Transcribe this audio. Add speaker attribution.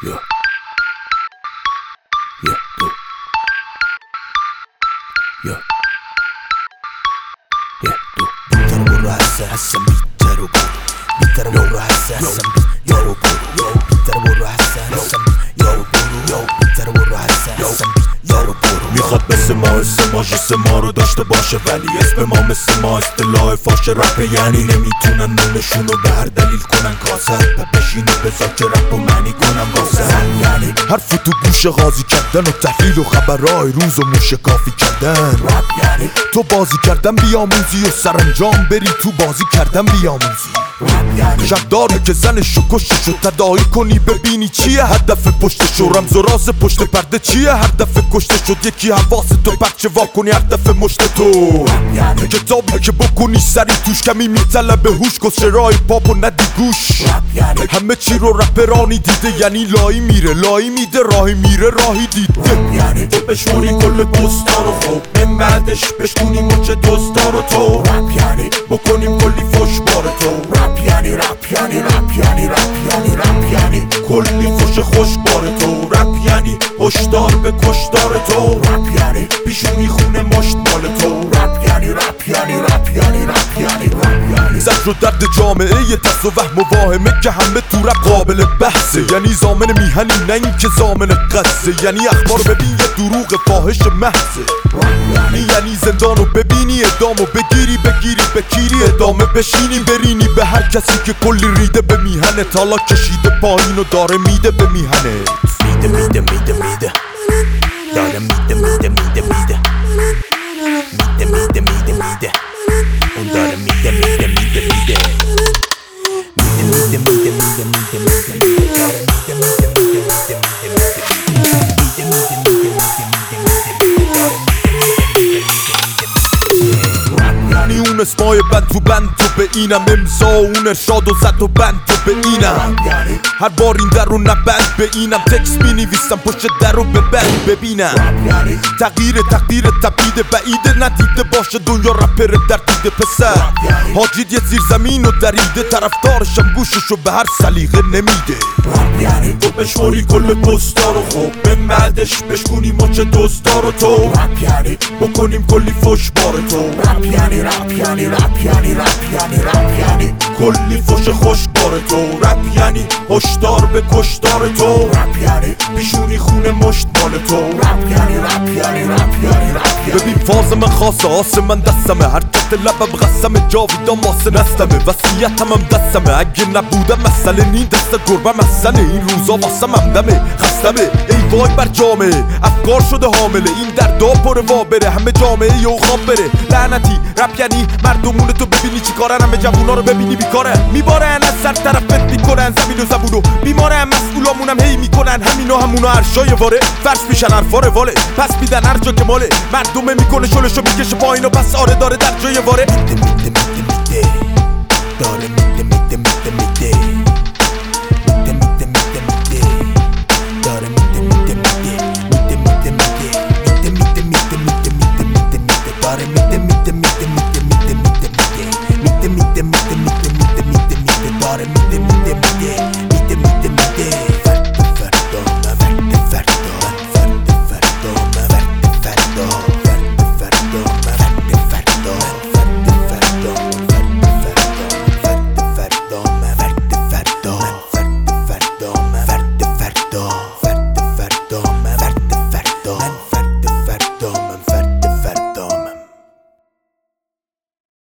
Speaker 1: Yeah. بیتر برو هستم بیتر رو برو بیتر برو هستم بیتر رو برو بیتر برو هستم بیتر برو هستم بیتر رو برو
Speaker 2: میخواد مثل ما اسم ما رو داشته باشه ولی اسم ما مثل ما اصطلاح فاش رپ یعنی نمیتونن نونشون رو به هر دلیل کنن کاسد بشین و بذار که رپ و معنی کنن واسه یعنی حرف تو گوش قاضی کردن و تحلیل و خبرهای روز و موشکافی کردن رپ یعنی تو بازی کردن بیاموزی و سرانجام بری تو بازی کردن بیاموزی شک داره که زنشو کشتشو تداعی کنی ببینی چیه هدف پشتشو رمز و راز پشت پرده چیه هر دفعه کشته شد یکی حواستو بچه وا کنی هر دفعه مشت تو کتابی که بکنی سری توش کمی میطلبه هوش کسچه رای پاپ و ندی گوش همه چی رو رپرانی دیده یعنی لایی میره لایی میده راهی میره راهی دیده یعنی تو بشونی کل پستا رو خوب من بعدش بشونی مچ دوستا رو تو یعنی بکنیم کلی فش بار تو رپ یعنی کلی فش خوش بار تو رپ یعنی هشدار به کشدار تو رپ یعنی پیشونی خونه مشت مال تو رپ یعنی زد رو درد جامعه یه دست و وهم و واهمه که همه تو رپ قابل بحثه یعنی زامن میهنی نه این که زامن قصه یعنی اخبار ببین یه دروغ فاحش محضه یعنی زندانو ببینی ادامو بگیری بکیری ادامه بشینی برینی به هر کسی که کلی ریده به میهنه تالا کشیده پایین و داره میده به میهنه میده داره میده اون داره میده یعنی اون اسمای بند تو به اینم امضا اون ارشاد و زد و بند تو به اینم هر بار این در رو نبند به اینم تکس می نویسم پشت در رو به بند ببینم تغییر تقدیر تبدیده بعیده ندیده باشه دنیا رپر در دیده پسر حاجید یه زیر زمین و دریده طرفدارشم گوششو به هر سلیقه نمیده تو بشوری کل پستا رو خوب من بعدش بشکونی مچ دوستا رو تو بکنیم کلی فش بار تو رپ یعنی کلی فش خوش بار تو رپ یعنی هشدار به کشدار تو رپ یعنی پیشونی خونه مشت مال تو رپ یعنی ببین فاز من خاصه آسه من دستمه حرکت لبم قسمه جاویدان ماسه نستمه وصیتم هم دستمه اگه نبودم مسئله نین دست گربه مسئله این روزا واسه ممدمه خستمه ای وای بر جامعه افکار شده حامله این دردا پر وا بره همه جامعه یه خواب بره لعنتی رپ یعنی مردمون تو ببینی چی کارن همه جوونا رو ببینی بیکارن میبارن از سر طرفت میکنن زمین و زبونو بیمارن مسئولامونم هی میکنن همینو همونو عرشای واره فرش میشن حرفا رواله پس میدن هر جا که ماله مردمه میکنه شلشو میکشه پایین و پس آره داره در جای واره